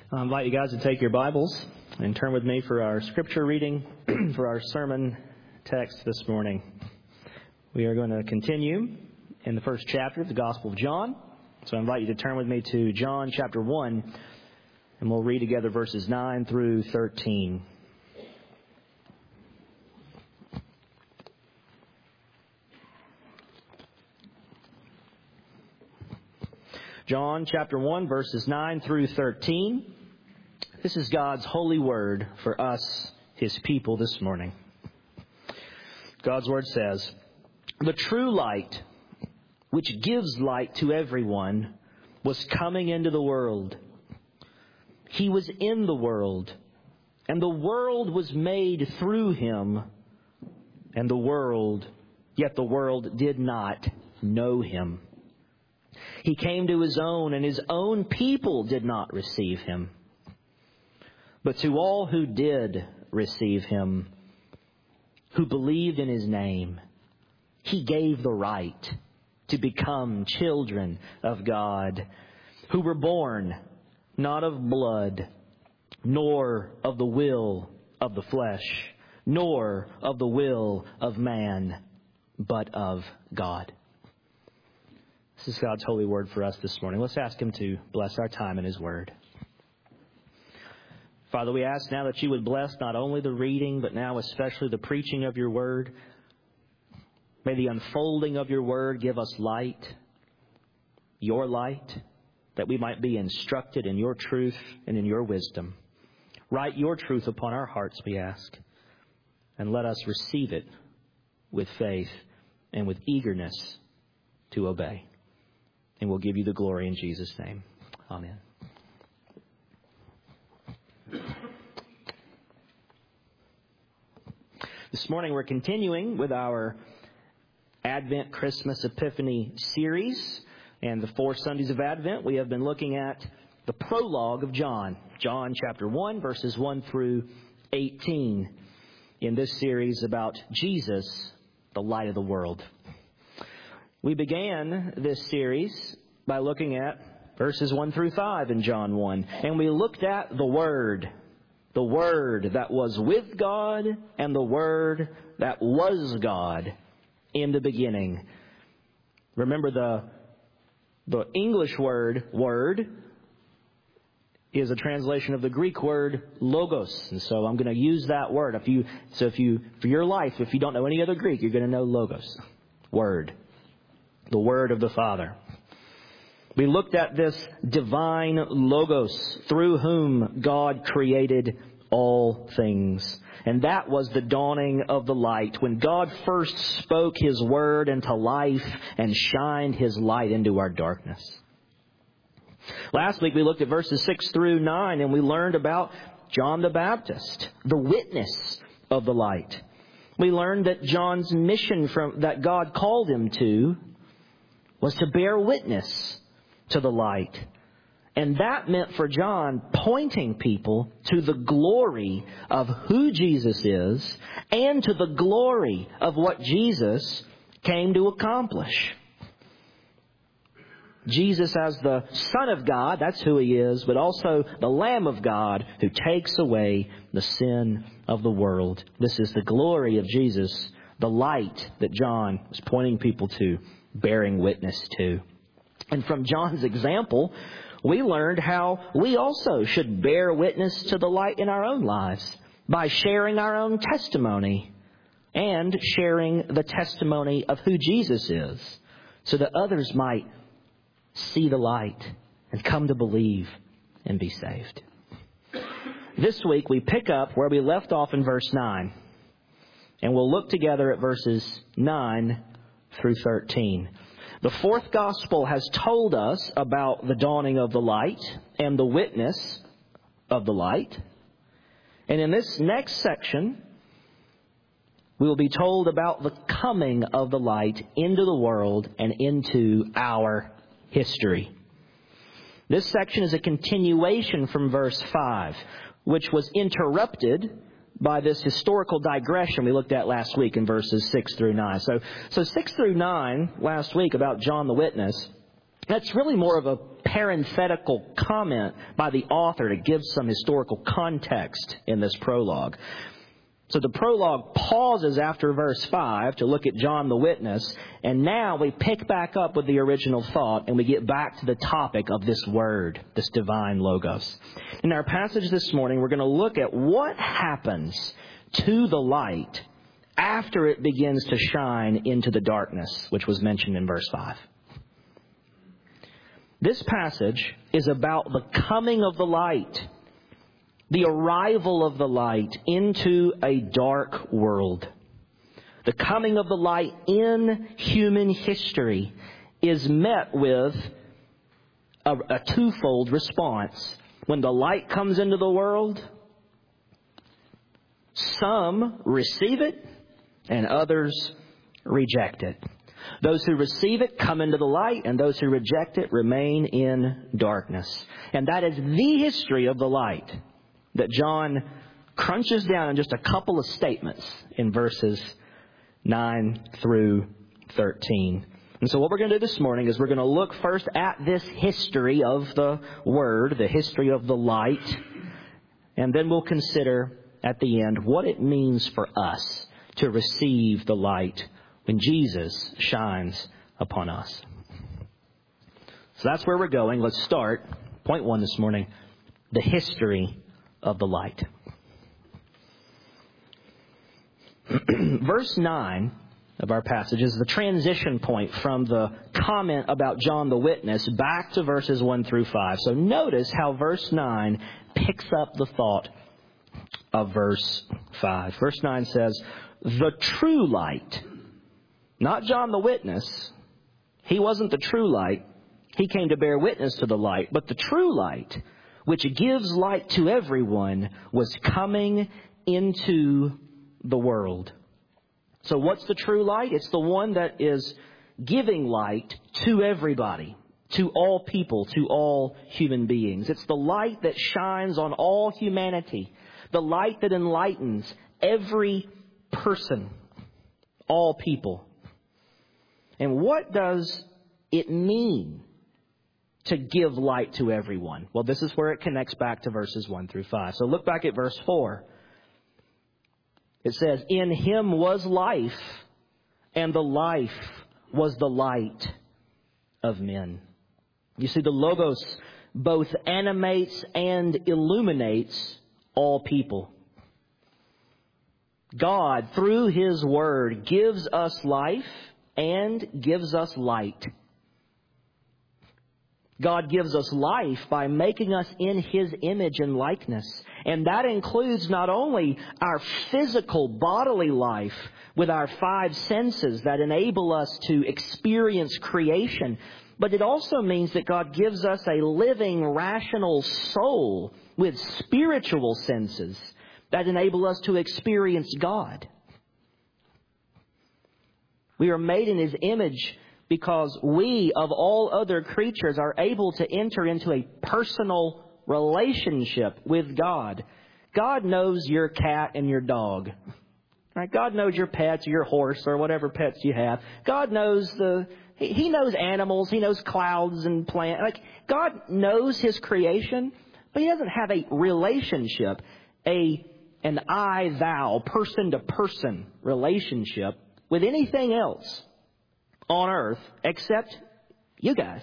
I invite you guys to take your Bibles and turn with me for our scripture reading for our sermon text this morning. We are going to continue in the first chapter of the Gospel of John. So I invite you to turn with me to John chapter 1, and we'll read together verses 9 through 13. John chapter 1, verses 9 through 13. This is God's holy word for us, His people, this morning. God's word says, "The true light, which gives light to everyone, was coming into the world. He was in the world, and the world was made through Him, yet the world did not know Him. He came to His own, and His own people did not receive Him. But to all who did receive Him, who believed in His name, He gave the right to become children of God, who were born not of blood, nor of the will of the flesh, nor of the will of man, but of God." This is God's holy word for us this morning. Let's ask Him to bless our time in His word. Father, we ask now that You would bless not only the reading, but now especially the preaching of Your word. May the unfolding of Your word give us light, Your light, that we might be instructed in Your truth and in Your wisdom. Write Your truth upon our hearts, we ask, and let us receive it with faith and with eagerness to obey. And we'll give You the glory in Jesus' name. Amen. This morning we're continuing with our Advent, Christmas, Epiphany series. And the 4 Sundays of Advent, we have been looking at the prologue of John. John chapter 1, verses 1 through 18. In this series about Jesus, the light of the world. We began this series by looking at verses 1 through 5 in John 1. And we looked at the Word that was with God and the Word that was God in the beginning. Remember the English word is a translation of the Greek word logos. And so I'm going to use that word. For your life, if you don't know any other Greek, you're going to know logos. Word. The Word of the Father. We looked at this divine logos through whom God created all things. And that was the dawning of the light, when God first spoke His word into life and shined His light into our darkness. Last week we looked at verses 6 through 9, and we learned about John the Baptist, the witness of the light. We learned that John's mission that God called him to was to bear witness to the light. And that meant for John pointing people to the glory of who Jesus is and to the glory of what Jesus came to accomplish. Jesus as the Son of God, that's who He is, but also the Lamb of God who takes away the sin of the world. This is the glory of Jesus, the light that John was pointing people to, bearing witness to. And from John's example, we learned how we also should bear witness to the light in our own lives by sharing our own testimony and sharing the testimony of who Jesus is, so that others might see the light and come to believe and be saved. This week we pick up where we left off in verse 9. And we'll look together at verses 9 through 13. The fourth gospel has told us about the dawning of the light and the witness of the light. And in this next section, we will be told about the coming of the light into the world and into our history. This section is a continuation from verse 5, which was interrupted by this historical digression we looked at last week in verses 6 through 9. So 6 through 9 last week about John the Witness That's really more of a parenthetical comment by the author to give some historical context in this prologue. So the prologue pauses after verse 5 to look at John the Witness, and now we pick back up with the original thought and we get back to the topic of this word, this divine logos. In our passage this morning, we're going to look at what happens to the light after it begins to shine into the darkness, which was mentioned in verse 5. This passage is about the coming of the light, the arrival of the light into a dark world. The coming of the light in human history is met with a twofold response. When the light comes into the world, some receive it and others reject it. Those who receive it come into the light, and those who reject it remain in darkness. And that is the history of the light that John crunches down in just a couple of statements in verses 9 through 13. And so what we're going to do this morning is we're going to look first at this history of the Word, the history of the light, and then we'll consider at the end what it means for us to receive the light when Jesus shines upon us. So that's where we're going. Let's start. Point 1 this morning, the history of the light. Verse 9 of our passage is the transition point from the comment about John the Witness back to verses 1 through 5. So notice how verse 9 picks up the thought of verse 5. Verse 9 says, the true light, not John the Witness. He wasn't the true light. He came to bear witness to the light. But the true light, which gives light to everyone, was coming into the world. So what's the true light? It's the one that is giving light to everybody, to all people, to all human beings. It's the light that shines on all humanity, the light that enlightens every person, all people. And what does it mean to give light to everyone? Well, this is where it connects back to verses 1 through 5. So look back at verse 4. It says, in him was life, and the life was the light of men. You see, the Logos both animates and illuminates all people. God, through His Word, gives us life and gives us light. God gives us life by making us in His image and likeness. And that includes not only our physical bodily life with our 5 senses that enable us to experience creation, but it also means that God gives us a living, rational soul with spiritual senses that enable us to experience God. We are made in His image because we, of all other creatures, are able to enter into a personal relationship with God. God knows your cat and your dog. Right? God knows your pets, your horse, or whatever pets you have. God knows He knows animals. He knows clouds and plants. Like, God knows His creation, but He doesn't have a relationship, an I-thou, person-to-person relationship with anything else on earth except you guys.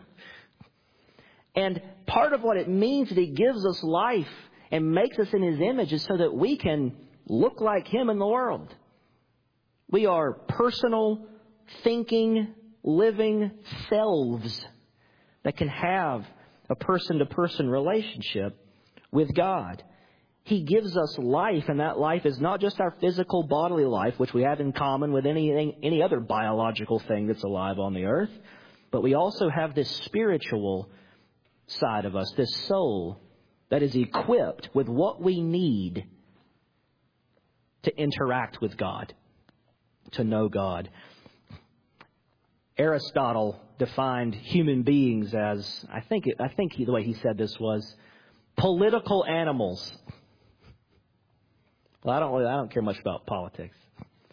And part of what it means that He gives us life and makes us in His image is so that we can look like Him in the world. We are personal, thinking, living selves that can have a person-to-person relationship with God. He gives us life, and that life is not just our physical bodily life, which we have in common with any other biological thing that's alive on the earth, but we also have this spiritual side of us, this soul that is equipped with what we need to interact with God, to know God. Aristotle defined human beings as, I think the way he said this was, political animals. Well, I don't care much about politics.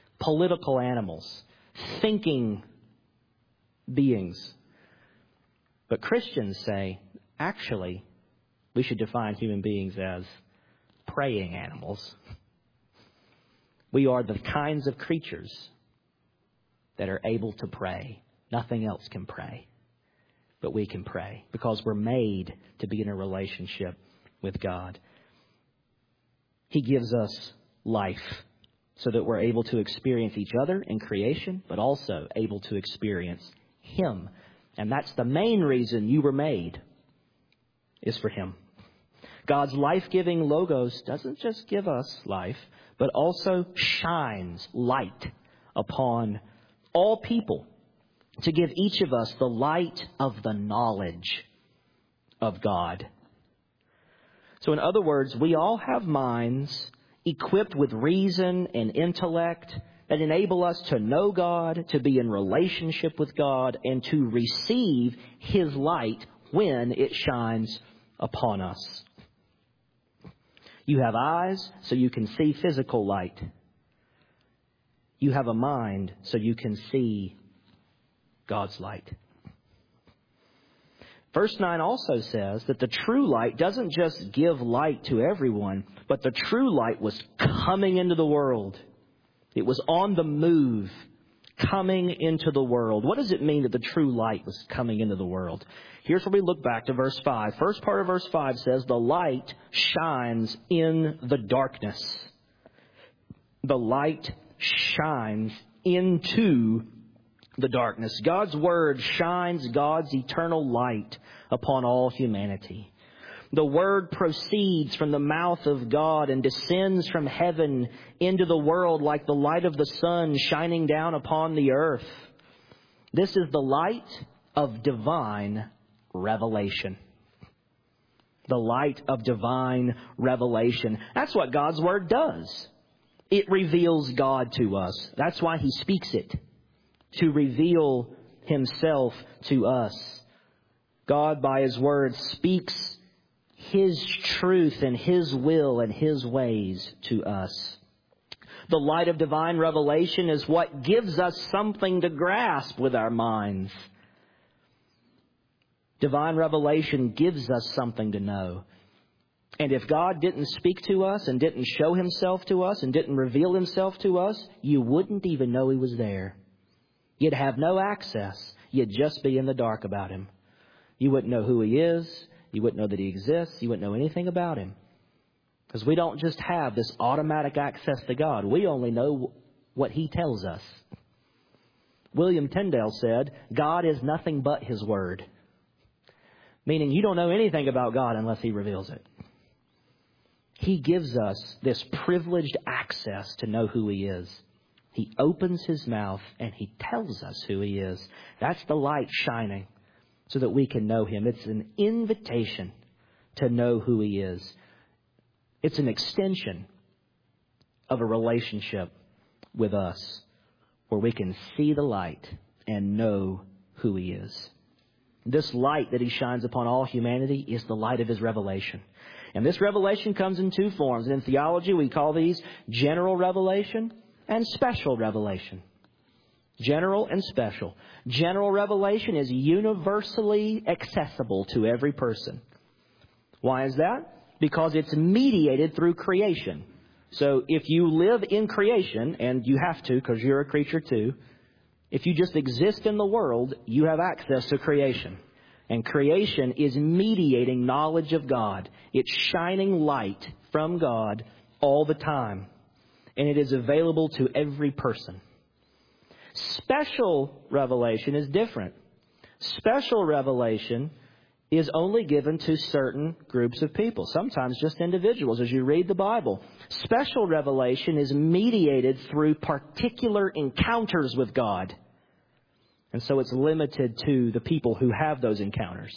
Political animals, thinking beings. But Christians say, actually, we should define human beings as praying animals. We are the kinds of creatures that are able to pray. Nothing else can pray, but we can pray because we're made to be in a relationship with God. He gives us life so that we're able to experience each other in creation, but also able to experience Him. And that's the main reason you were made, is for Him. God's life-giving Logos doesn't just give us life, but also shines light upon all people to give each of us the light of the knowledge of God. So in other words, we all have minds equipped with reason and intellect that enable us to know God, to be in relationship with God, and to receive His light when it shines upon us. You have eyes so you can see physical light. You have a mind so you can see God's light. Verse 9 also says that the true light doesn't just give light to everyone, but the true light was coming into the world. It was on the move, coming into the world. What does it mean that the true light was coming into the world? Here's where we look back to verse 5. First part of verse 5 says, the light shines in the darkness. The light shines into the darkness. God's Word shines God's eternal light upon all humanity. The Word proceeds from the mouth of God and descends from heaven into the world like the light of the sun shining down upon the earth. This is the light of divine revelation. The light of divine revelation. That's what God's Word does. It reveals God to us. That's why He speaks it, to reveal Himself to us. God, by His Word, speaks His truth and His will and His ways to us. The light of divine revelation is what gives us something to grasp with our minds. Divine revelation gives us something to know. And if God didn't speak to us and didn't show Himself to us and didn't reveal Himself to us, you wouldn't even know He was there. You'd have no access. You'd just be in the dark about Him. You wouldn't know who He is. You wouldn't know that He exists. You wouldn't know anything about Him. Because we don't just have this automatic access to God. We only know what He tells us. William Tyndale said, God is nothing but His Word. Meaning you don't know anything about God unless He reveals it. He gives us this privileged access to know who He is. He opens His mouth and He tells us who He is. That's the light shining so that we can know Him. It's an invitation to know who He is. It's an extension of a relationship with us where we can see the light and know who He is. This light that He shines upon all humanity is the light of His revelation. And this revelation comes in two forms. In theology, we call these general revelation and special revelation. General and special. General revelation is universally accessible to every person. Why is that? Because it's mediated through creation. So if you live in creation, and you have to because you're a creature too, if you just exist in the world, you have access to creation. And creation is mediating knowledge of God. It's shining light from God all the time. And it is available to every person. Special revelation is different. Special revelation is only given to certain groups of people, sometimes just individuals as you read the Bible. Special revelation is mediated through particular encounters with God. And so it's limited to the people who have those encounters.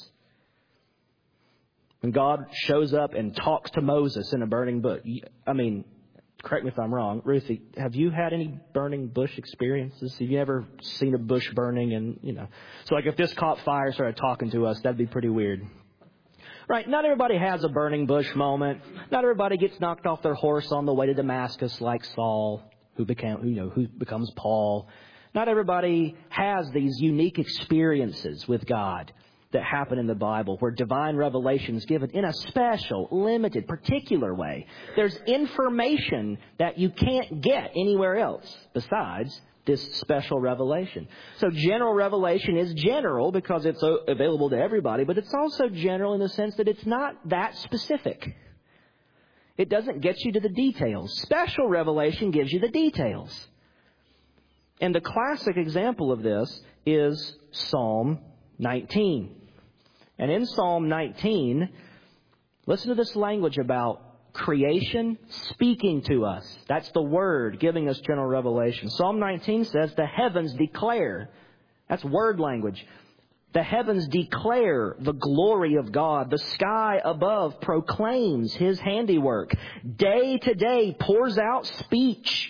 When God shows up and talks to Moses in a burning bush, correct me if I'm wrong, Ruthie, have you had any burning bush experiences? Have you ever seen a bush burning and, So like if this caught fire and started talking to us, that'd be pretty weird. Right, not everybody has a burning bush moment. Not everybody gets knocked off their horse on the way to Damascus like Saul, who becomes Paul. Not everybody has these unique experiences with God that happen in the Bible where divine revelation is given in a special, limited, particular way. There's information that you can't get anywhere else besides this special revelation. So general revelation is general because it's available to everybody, but it's also general in the sense that it's not that specific. It doesn't get you to the details. Special revelation gives you the details. And the classic example of this is Psalm 19. And in Psalm 19, listen to this language about creation speaking to us. That's the Word giving us general revelation. Psalm 19 says, the heavens declare. That's word language. The heavens declare the glory of God. The sky above proclaims His handiwork. Day to day pours out speech.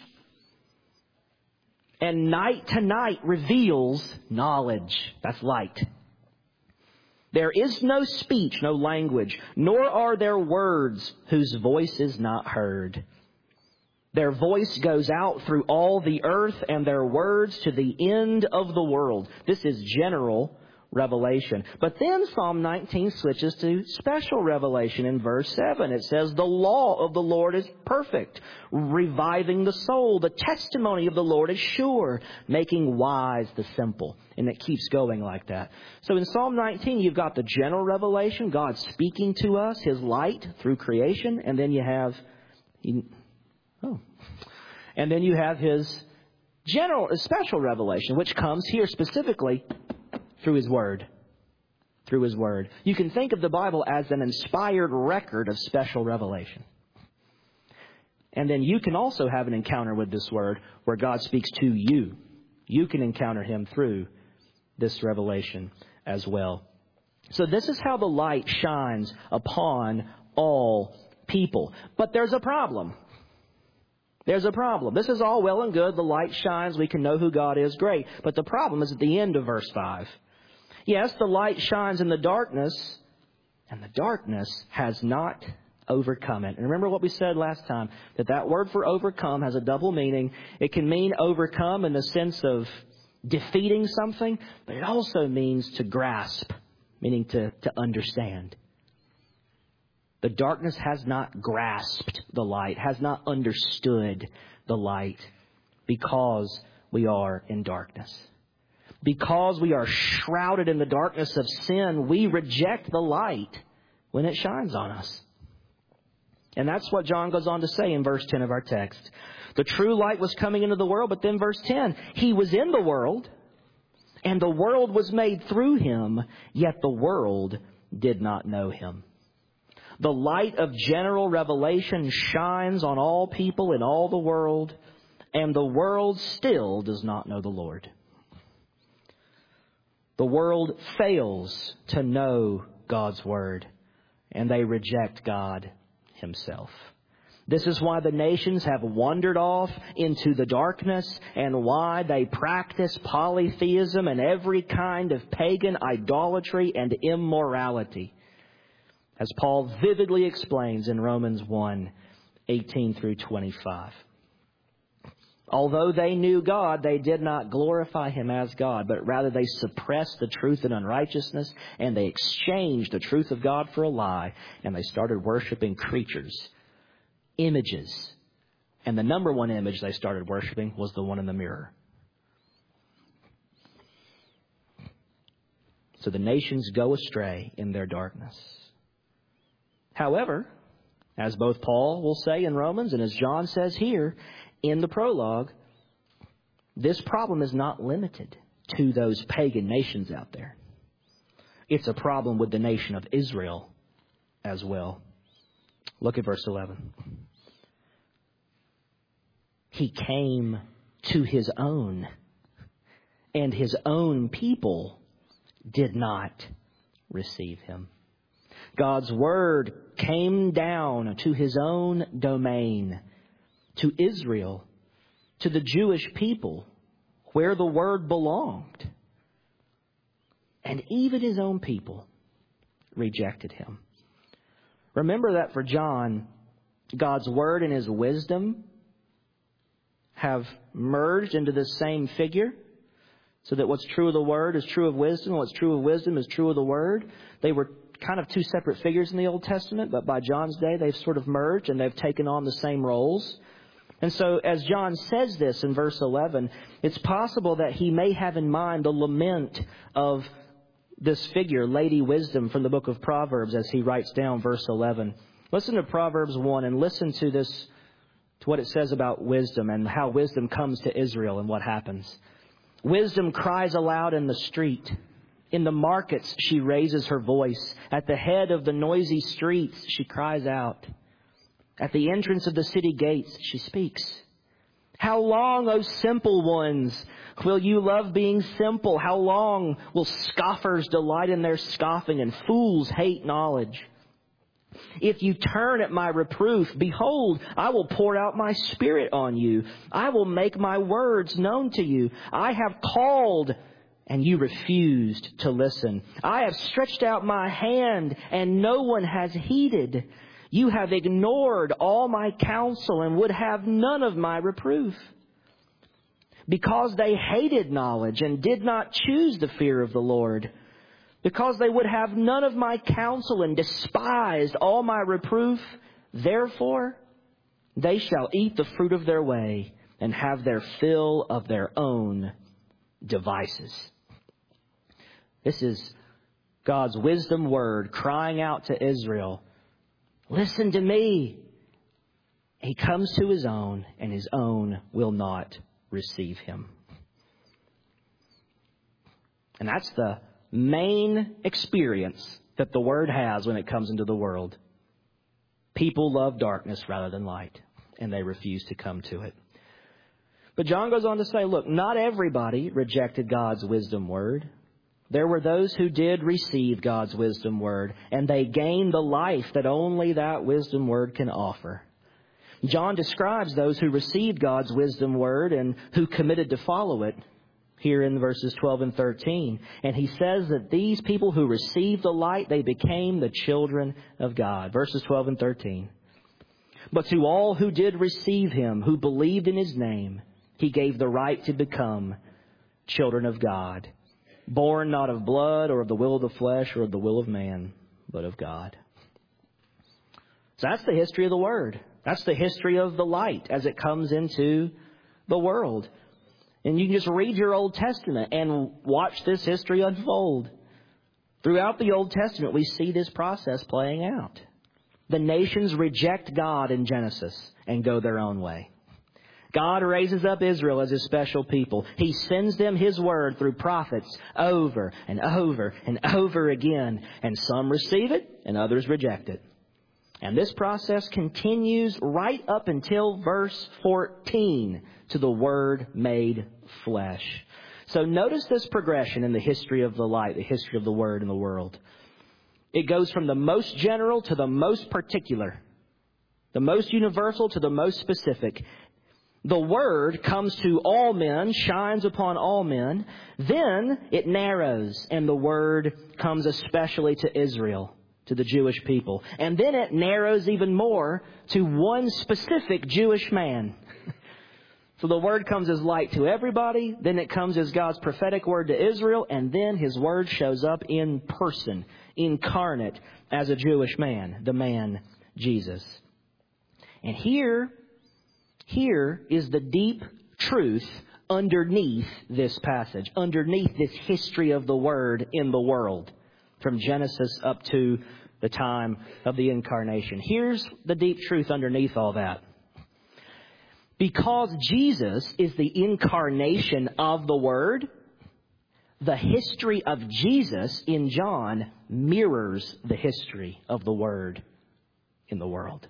And night to night reveals knowledge. That's light. There is no speech, no language, nor are there words whose voice is not heard. Their voice goes out through all the earth and their words to the end of the world. This is general revelation. But then Psalm 19 switches to special revelation in verse 7. It says, the law of the Lord is perfect, reviving the soul. The testimony of the Lord is sure, making wise the simple. And it keeps going like that. So in Psalm 19, you've got the general revelation, God speaking to us, His light through creation. And then you have, His special revelation, which comes here specifically through His Word. Through His Word. You can think of the Bible as an inspired record of special revelation. And then you can also have an encounter with this Word where God speaks to you. You can encounter Him through this revelation as well. So this is how the light shines upon all people. But there's a problem. There's a problem. This is all well and good. The light shines. We can know who God is. Great. But the problem is at the end of verse 5. Yes, the light shines in the darkness, and the darkness has not overcome it. And remember what we said last time, that word for overcome has a double meaning. It can mean overcome in the sense of defeating something, but it also means to grasp, meaning to understand. The darkness has not grasped the light, has not understood the light, because we are in darkness. Because we are shrouded in the darkness of sin, we reject the light when it shines on us. And that's what John goes on to say in verse 10 of our text. The true light was coming into the world, but then verse 10, He was in the world, and the world was made through Him, yet the world did not know Him. The light of general revelation shines on all people in all the world, and the world still does not know the Lord. The world fails to know God's Word, and they reject God Himself. This is why the nations have wandered off into the darkness, and why they practice polytheism and every kind of pagan idolatry and immorality, as Paul vividly explains in Romans 1:18 through 25. Although they knew God, they did not glorify Him as God, but rather they suppressed the truth in unrighteousness, and they exchanged the truth of God for a lie, and they started worshiping creatures, images. And the number one image they started worshiping was the one in the mirror. So the nations go astray in their darkness. However, as both Paul will say in Romans and as John says here in the prologue, this problem is not limited to those pagan nations out there. It's a problem with the nation of Israel as well. Look at verse 11. He came to His own, and His own people did not receive Him. God's Word came down to His own domain, to Israel, to the Jewish people, where the Word belonged. And even His own people rejected Him. Remember that for John, God's Word and His wisdom have merged into the same figure. so that what's true of the Word is true of wisdom, and what's true of wisdom is true of the Word. They were kind of two separate figures in the Old Testament, but by John's day, they've sort of merged and they've taken on the same roles. And so as John says this in verse 11, it's possible that he may have in mind the lament of this figure, Lady Wisdom, from the book of Proverbs, as he writes down verse 11. Listen to Proverbs 1 and listen to this, to what it says about wisdom and how wisdom comes to Israel and what happens. Wisdom cries aloud in the street. In the markets, she raises her voice. At the head of the noisy streets, she cries out. At the entrance of the city gates, she speaks. How long, O simple ones, will you love being simple? How long will scoffers delight in their scoffing and fools hate knowledge? If you turn at my reproof, behold, I will pour out my spirit on you. I will make my words known to you. I have called, and you refused to listen. I have stretched out my hand, and no one has heeded. You have ignored all my counsel and would have none of my reproof. Because they hated knowledge and did not choose the fear of the Lord. Because they would have none of my counsel and despised all my reproof. Therefore, they shall eat the fruit of their way and have their fill of their own devices. This is God's wisdom word crying out to Israel. Listen to me. He comes to his own, and his own will not receive him. And that's the main experience that the Word has when it comes into the world. People love darkness rather than light, and they refuse to come to it. But John goes on to say, look, not everybody rejected God's wisdom word. There were those who did receive God's wisdom word, and they gained the life that only that wisdom word can offer. John describes those who received God's wisdom word and who committed to follow it here in verses 12 and 13. And he says that these people who received the light, they became the children of God. Verses 12 and 13. But to all who did receive him, who believed in his name, he gave the right to become children of God. Born not of blood or of the will of the flesh or of the will of man, but of God. So that's the history of the Word. That's the history of the light as it comes into the world. And you can just read your Old Testament and watch this history unfold. Throughout the Old Testament, we see this process playing out. The nations reject God in Genesis and go their own way. God raises up Israel as his special people. He sends them his word through prophets over and over and over again. And some receive it and others reject it. And this process continues right up until verse 14 to the Word made flesh. So notice this progression in the history of the light, the history of the Word in the world. It goes from the most general to the most particular, the most universal to the most specific. The Word comes to all men, shines upon all men. Then it narrows, and the Word comes especially to Israel, to the Jewish people. And then it narrows even more to one specific Jewish man. So the Word comes as light to everybody. Then it comes as God's prophetic word to Israel. And then his word shows up in person, incarnate as a Jewish man, the man Jesus. And here is the deep truth underneath this passage, underneath this history of the Word in the world, from Genesis up to the time of the incarnation. Here's the deep truth underneath all that. Because Jesus is the incarnation of the Word, the history of Jesus in John mirrors the history of the Word in the world.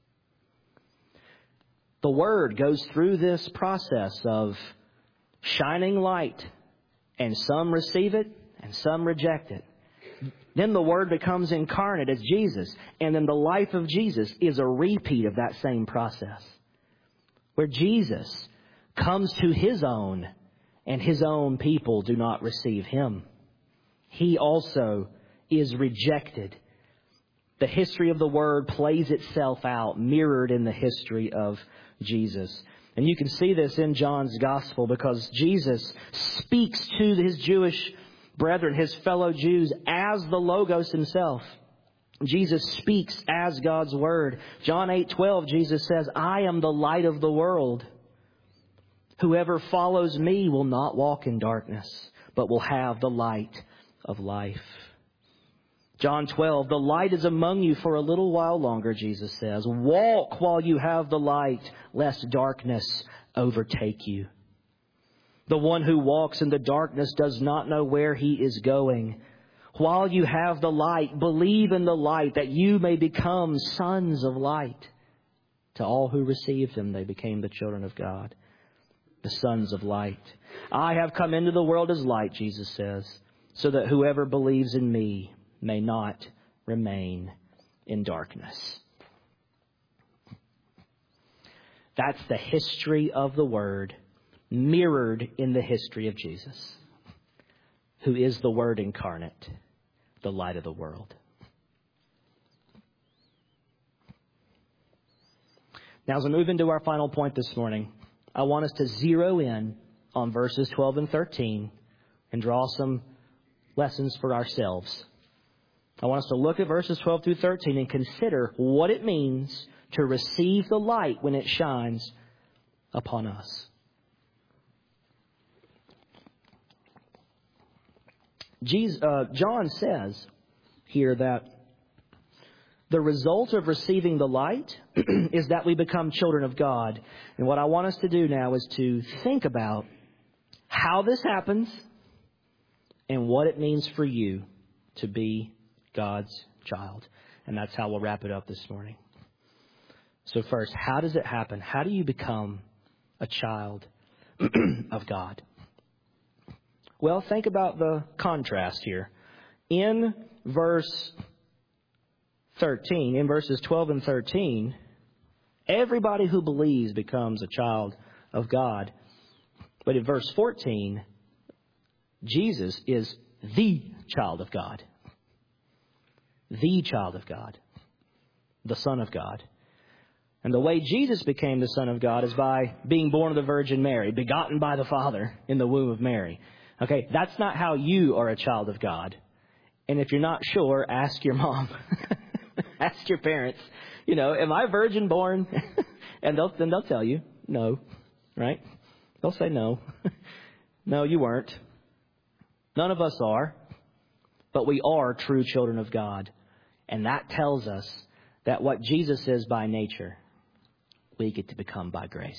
The Word goes through this process of shining light, and some receive it and some reject it. Then the Word becomes incarnate as Jesus, and then the life of Jesus is a repeat of that same process, where Jesus comes to his own, and his own people do not receive him. He also is rejected. The history of the Word plays itself out, mirrored in the history of Jesus. And you can see this in John's gospel because Jesus speaks to his Jewish brethren, his fellow Jews, as the Logos himself. Jesus speaks as God's Word. John 8:12, Jesus says, I am the light of the world. Whoever follows me will not walk in darkness, but will have the light of life. John 12, the light is among you for a little while longer, Jesus says. Walk while you have the light, lest darkness overtake you. The one who walks in the darkness does not know where he is going. While you have the light, believe in the light that you may become sons of light. To all who received him, they became the children of God, the sons of light. I have come into the world as light, Jesus says, so that whoever believes in me may not remain in darkness. That's the history of the Word, mirrored in the history of Jesus, who is the Word incarnate, the light of the world. Now, as we move into our final point this morning, I want us to zero in on verses 12 and 13 and draw some lessons for ourselves. I want us to look at verses 12 through 13 and consider what it means to receive the light when it shines upon us. John says here that the result of receiving the light is that we become children of God. And what I want us to do now is to think about how this happens and what it means for you to be God's child. And that's how we'll wrap it up this morning. So first, how does it happen? How do you become a child of God? Well, think about the contrast here. In verse 13, in verses 12 and 13, everybody who believes becomes a child of God. But in verse 14, Jesus is the child of God. The child of God. The Son of God. And the way Jesus became the Son of God is by being born of the Virgin Mary, begotten by the Father in the womb of Mary. Okay, that's not how you are a child of God. And if you're not sure, ask your mom. Ask your parents. You know, am I virgin born? And they'll tell you, no, right? They'll say no. No, you weren't. None of us are. But we are true children of God. And that tells us that what Jesus is by nature, we get to become by grace.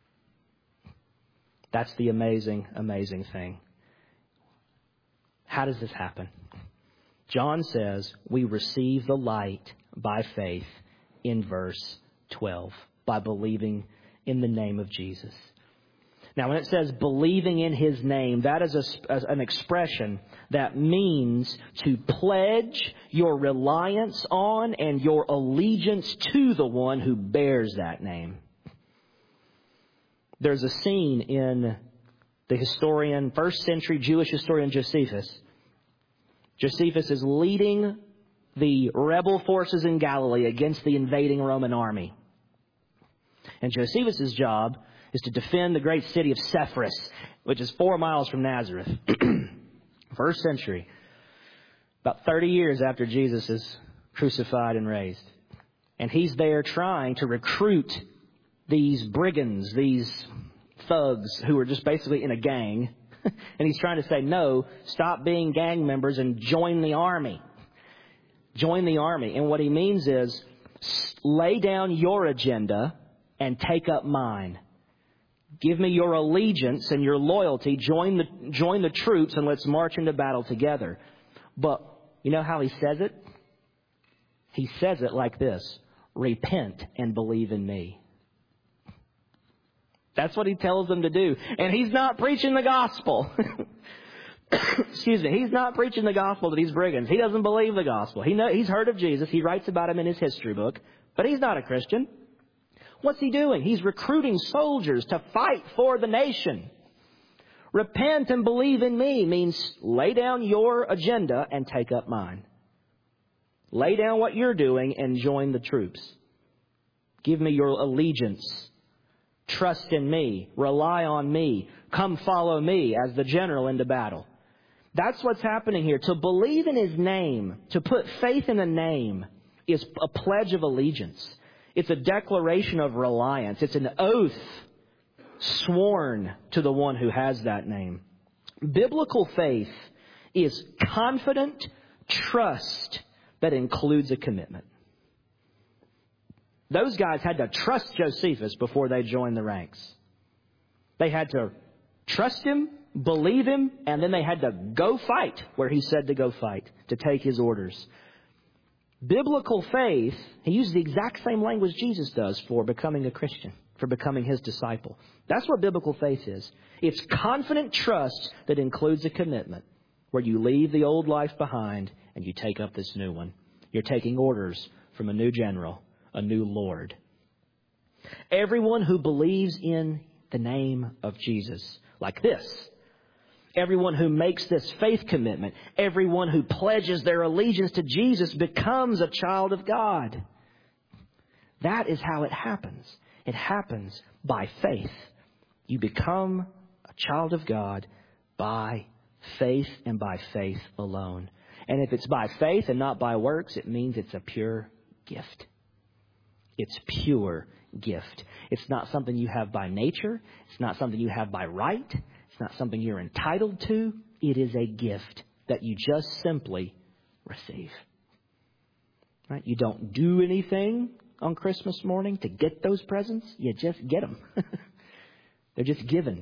That's the amazing, amazing thing. How does this happen? John says we receive the light by faith in verse 12, by believing in the name of Jesus. Now, when it says believing in his name, that is an expression that means to pledge your reliance on and your allegiance to the one who bears that name. There's a scene in the first century Jewish historian Josephus. Josephus is leading the rebel forces in Galilee against the invading Roman army. And Josephus' job is to defend the great city of Sepphoris, which is 4 miles from Nazareth. First century. About 30 years after Jesus is crucified and raised. And he's there trying to recruit these brigands, these thugs who are just basically in a gang. And he's trying to say, no, stop being gang members and join the army. Join the army. And what he means is, lay down your agenda and take up mine. Give me your allegiance and your loyalty. Join the troops and let's march into battle together. But you know how he says it? He says it like this: repent and believe in me. That's what he tells them to do. And he's not preaching the gospel. Excuse me. He's not preaching the gospel to these brigands. He doesn't believe the gospel. He's heard of Jesus. He writes about him in his history book. But he's not a Christian. What's he doing? He's recruiting soldiers to fight for the nation. Repent and believe in me means lay down your agenda and take up mine. Lay down what you're doing and join the troops. Give me your allegiance Trust in me. Rely on me. Come follow me as the general into battle. That's what's happening here. To believe in His name, to put faith in a name, is a pledge of allegiance. It's a declaration of reliance. It's an oath sworn to the one who has that name. Biblical faith is confident trust that includes a commitment. Those guys had to trust Josephus before they joined the ranks. They had to trust him, believe him, and then they had to go fight where he said to go fight, to take his orders. Biblical faith, he uses the exact same language Jesus does for becoming a Christian, for becoming His disciple. That's what biblical faith is. It's confident trust that includes a commitment, where you leave the old life behind and you take up this new one. You're taking orders from a new general, a new Lord. Everyone who believes in the name of Jesus, like this, everyone who makes this faith commitment, everyone who pledges their allegiance to Jesus becomes a child of God. That is how it happens. It happens by faith. You become a child of God by faith and by faith alone. And if it's by faith and not by works, it means it's a pure gift. It's pure gift. It's not something you have by nature. It's not something you have by right. It's not something you're entitled to. It is a gift that you just simply receive. Right? You don't do anything on Christmas morning to get those presents. You just get them. They're just given.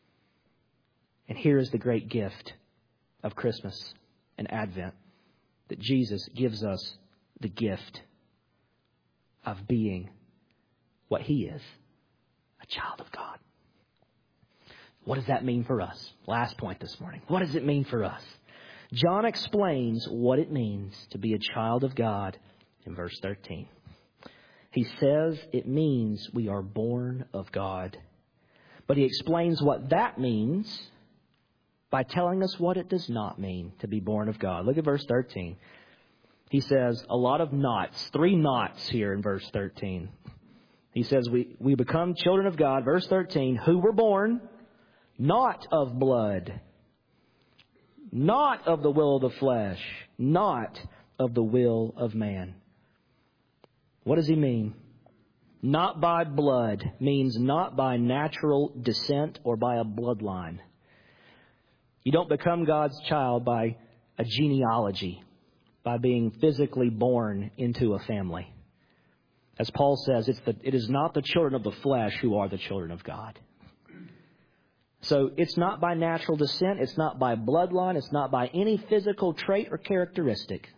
And here is the great gift of Christmas and Advent, that Jesus gives us the gift of being what He is, a child of God. What does that mean for us? Last point this morning. What does it mean for us? John explains what it means to be a child of God in verse 13. He says it means we are born of God. But he explains what that means by telling us what it does not mean to be born of God. Look at verse 13. He says a lot of knots, 3 knots here in verse 13. He says we become children of God, verse 13, who were born not of blood, not of the will of the flesh, not of the will of man. What does he mean? Not by blood means not by natural descent or by a bloodline. You don't become God's child by a genealogy, by being physically born into a family. As Paul says, it is not the children of the flesh who are the children of God. So it's not by natural descent, it's not by bloodline, it's not by any physical trait or characteristic.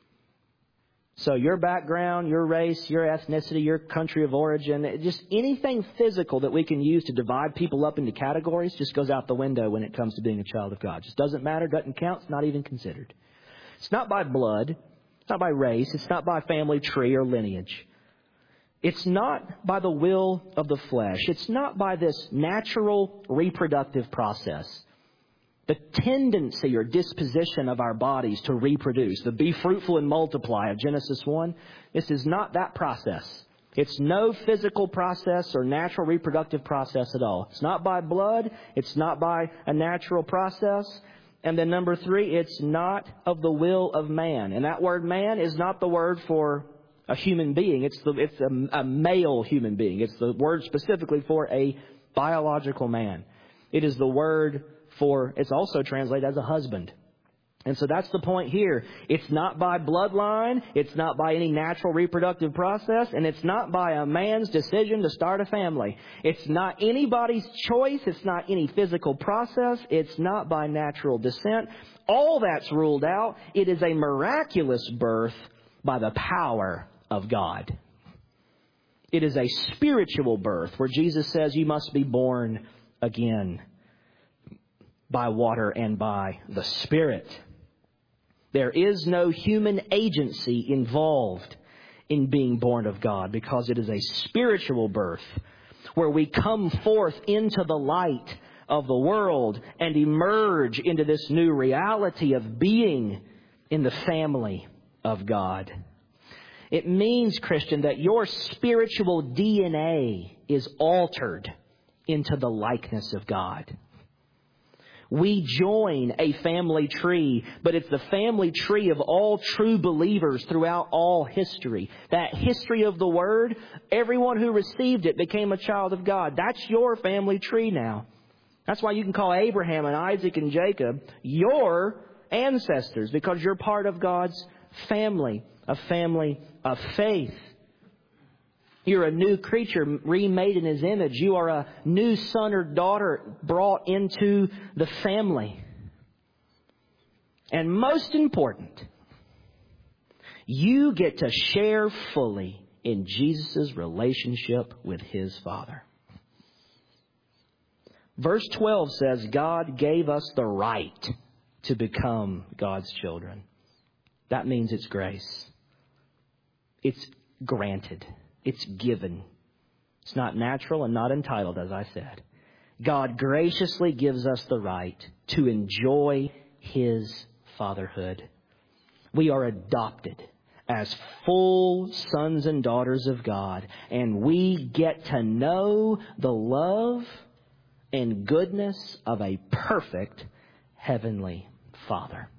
So your background, your race, your ethnicity, your country of origin, just anything physical that we can use to divide people up into categories just goes out the window when it comes to being a child of God. Just doesn't matter, doesn't count, it's not even considered. It's not by blood, it's not by race, it's not by family tree or lineage. It's not by the will of the flesh. It's not by this natural reproductive process. The tendency or disposition of our bodies to reproduce, the be fruitful and multiply of Genesis 1, this is not that process. It's no physical process or natural reproductive process at all. It's not by blood. It's not by a natural process. And then number 3, it's not of the will of man. And that word man is not the word for a human being. It's a male human being. It's the word specifically for a biological man. It is the word for, it's also translated as a husband. And so that's the point here. It's not by bloodline. It's not by any natural reproductive process. And it's not by a man's decision to start a family. It's not anybody's choice. It's not any physical process. It's not by natural descent. All that's ruled out. It is a miraculous birth by the power of God. It is a spiritual birth where Jesus says you must be born again by water and by the Spirit. There is no human agency involved in being born of God because it is a spiritual birth where we come forth into the light of the world and emerge into this new reality of being in the family of God. It means, Christian, that your spiritual DNA is altered into the likeness of God. We join a family tree, but it's the family tree of all true believers throughout all history. That history of the Word, everyone who received it became a child of God. That's your family tree now. That's why you can call Abraham and Isaac and Jacob your ancestors, because you're part of God's family, a family of faith. You're a new creature remade in His image. You are a new son or daughter brought into the family. And most important, you get to share fully in Jesus' relationship with His Father. Verse 12 says, God gave us the right to become God's children. That means it's grace. It's granted. It's given. It's not natural and not entitled, as I said. God graciously gives us the right to enjoy His fatherhood. We are adopted as full sons and daughters of God, and we get to know the love and goodness of a perfect Heavenly Father.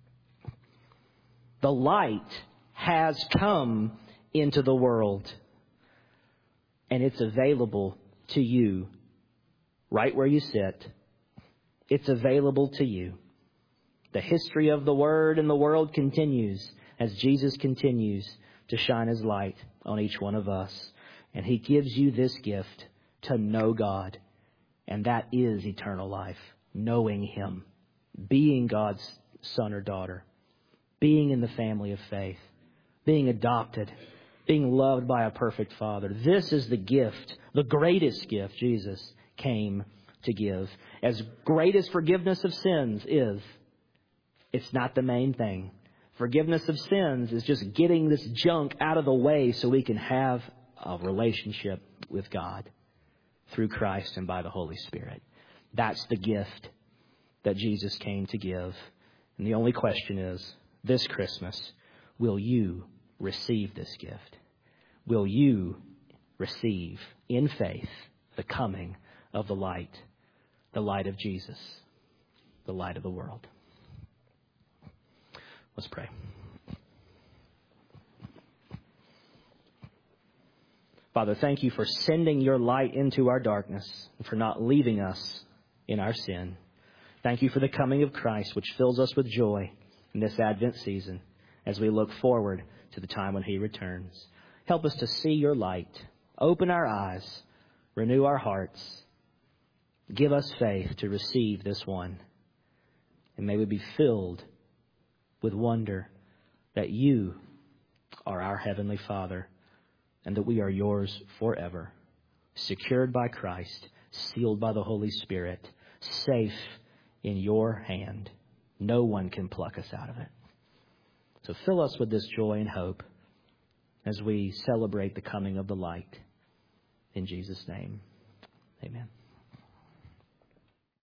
The light has come into the world, and it's available to you right where you sit. It's available to you. The history of the Word and the world continues as Jesus continues to shine His light on each one of us. And He gives you this gift to know God. And that is eternal life. Knowing Him. Being God's son or daughter. Being in the family of faith. Being adopted. Being loved by a perfect Father. This is the gift, the greatest gift Jesus came to give. As great as forgiveness of sins is, it's not the main thing. Forgiveness of sins is just getting this junk out of the way so we can have a relationship with God through Christ and by the Holy Spirit. That's the gift that Jesus came to give. And the only question is, this Christmas, will you receive this gift? Will you receive in faith the coming of the light of Jesus, the light of the world? Let's pray. Father, thank you for sending your light into our darkness and for not leaving us in our sin. Thank you for the coming of Christ, which fills us with joy in this Advent season as we look forward to the time when He returns. Help us to see your light. Open our eyes. Renew our hearts. Give us faith to receive this one. And may we be filled with wonder that you are our Heavenly Father and that we are yours forever, secured by Christ, sealed by the Holy Spirit, safe in your hand. No one can pluck us out of it. So fill us with this joy and hope as we celebrate the coming of the light. In Jesus' name, amen.